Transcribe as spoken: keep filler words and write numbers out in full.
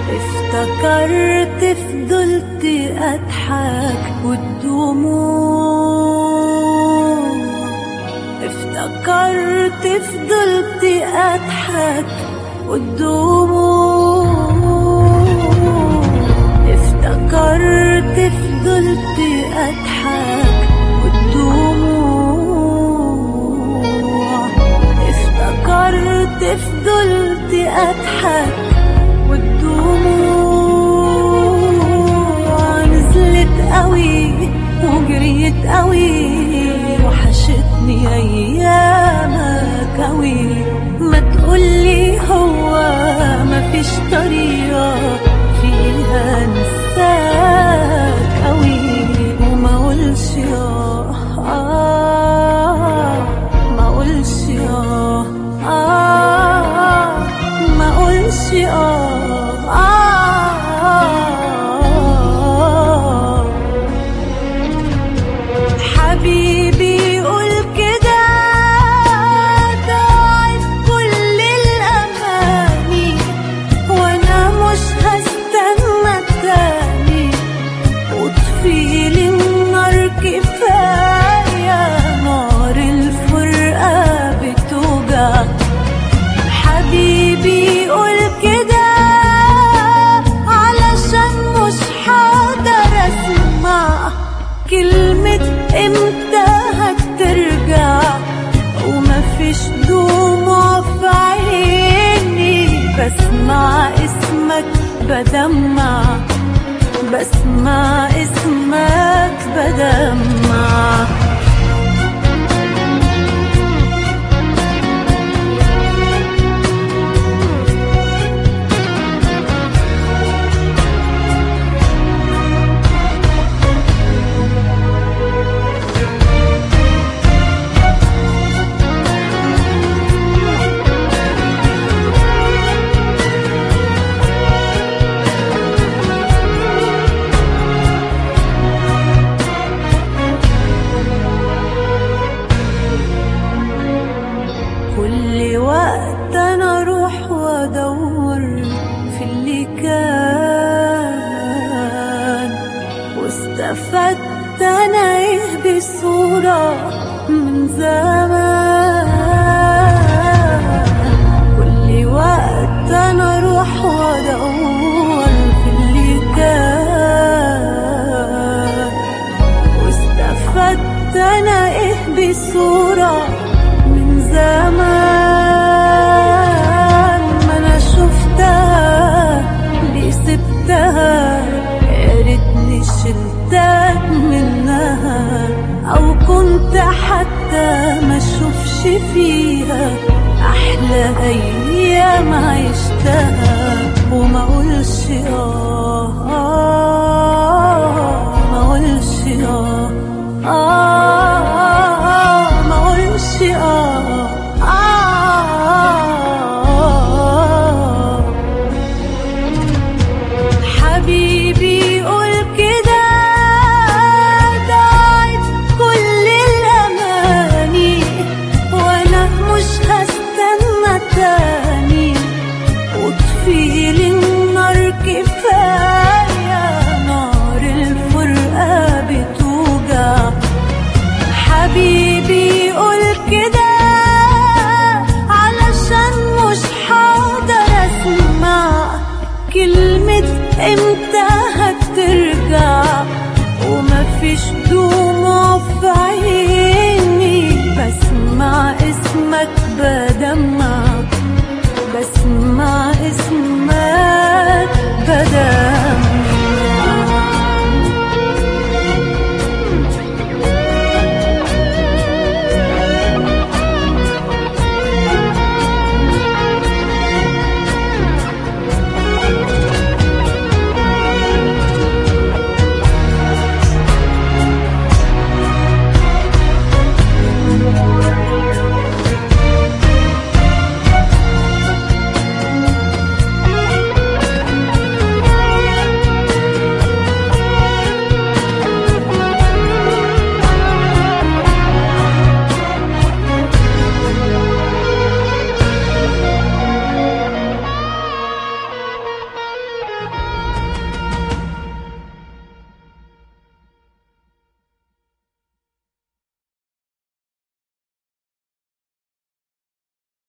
افتكرت فضلت اضحك والدموع، افتكرت فضلت اضحك والدموع، افتكرت فضلت اضحك والدموع، افتكرت فضلت اضحك والدموع نزلت قوي وجريت قوي، وحشتني ايامك قوي. ما تقولي هو مفيش طريقة فيها نساك قوي، وما قولش اه آه ما قولش اه آه ما قولش اه حبيبي قول كده، ضاعت كل الأماني وأنا مش هستنى تاني، وطفيلي النار كفاية، نار الفرقة بتوجع. حبيبي قول كده علشان مش حقدر أسمع كلمة امتى هترجع، ومفيش دموع في عيني، بسمع اسمك بدمع، بسمع اسمك بدمع. كل وقت انا اروح وادور في اللي كان، واستفدت انا ايه بصورة من زمان. كل وقت انا اروح وادور في اللي كان، واستفدت انا ايه بصورة من زمان. ما انا شفتها ليه سبتها، يا ريتني شلتك منها، او كنت حتى ما اشوفش فيها احلى ايام عشتها. وما اقولش اه اه ما اقولش اه اه ما اقولش اه حبيبي قول كده، ضاعت كل الأماني وأنا مش هستنى تاني، وطفيلي النار كفاية، نار الفرقة بتوجع. حبيبي قول كده علشان مش حقدر أسمع كلمة امتى